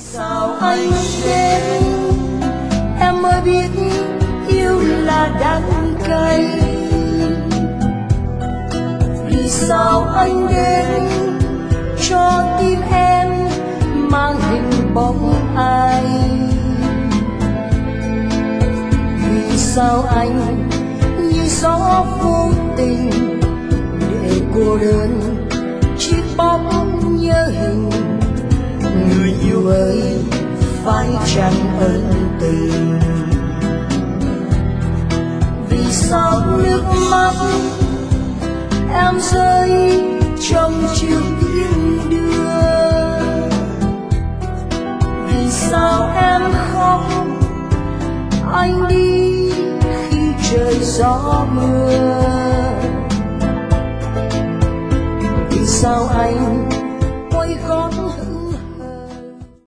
Sao anh đến em mới biết yêu là đắng cay. Vì sao anh đến cho tim em mang hình bóng ai. Vì sao anh như gió vô tình để cô đơn chỉ bóng nhớ hình. Người yêu ơi phải chăng ân tình. Vì sao nước mắt em rơi trong chiều tiễn đưa. Vì sao em khóc anh đi khi trời gió mưa. Vì sao anh